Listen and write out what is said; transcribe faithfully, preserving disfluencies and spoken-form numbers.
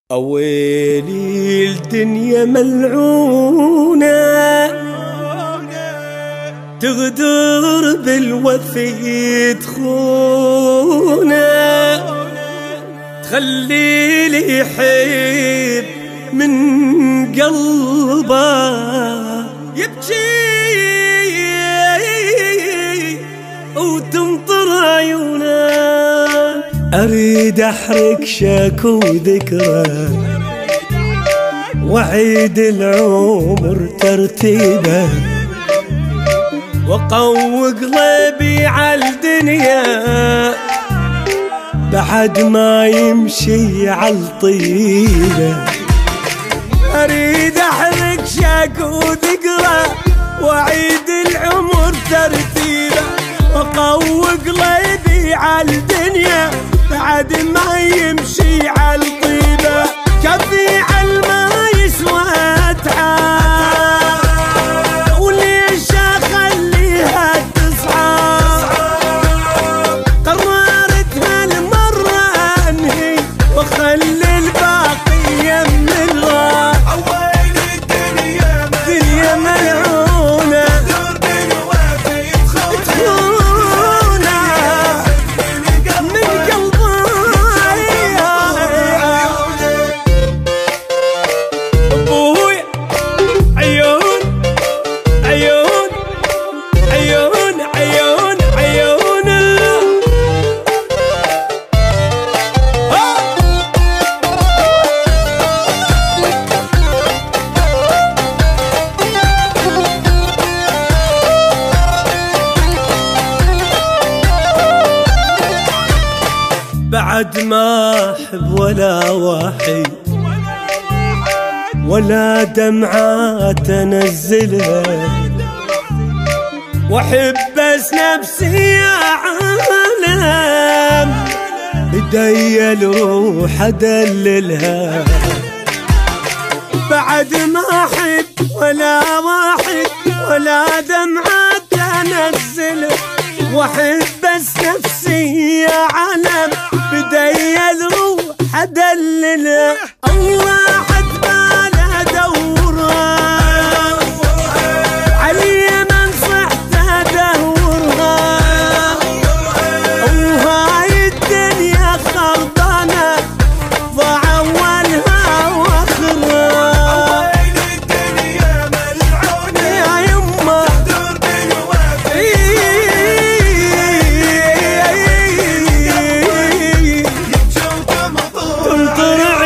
أويلي الدنيا ملعونة تغدر بالوفي تخونة تخلي لي يحب من قلبه يبكي وتمطر عيونه. أريد أحرق شكو ذكرى وعيد العمر ترتيبه وقوي قلبي عالدنيا بعد ما يمشي عالطيبه. أريد أحرق شكو ذكرى وعيد العمر ترتيبه وقوي قلبي عالدنيا بعد ما يمشي عالطيبة. كفي عالما يسوى تعال وليش أخليها تصعب. قررت هالمرة أنهي وأخلي الباقي يم الغاب. أول الدنيا الدنيا ملعونة بعد ما أحب ولا واحد ولا دمعة تنزلها وأحب بس نفسي يا عالم بدي الروح أدللها. بعد ما أحب ولا واحد ولا دمعة تنزلها وأحب بس نفسي يا عالم بدي الروح أدللها. الله حد باله أدورها علي من صحت أدورها وهاي الدنيا خربانة ضاع أولها وآخرها. أول الدنيا ملعونة يا يمه تغدر بالوفي تمطر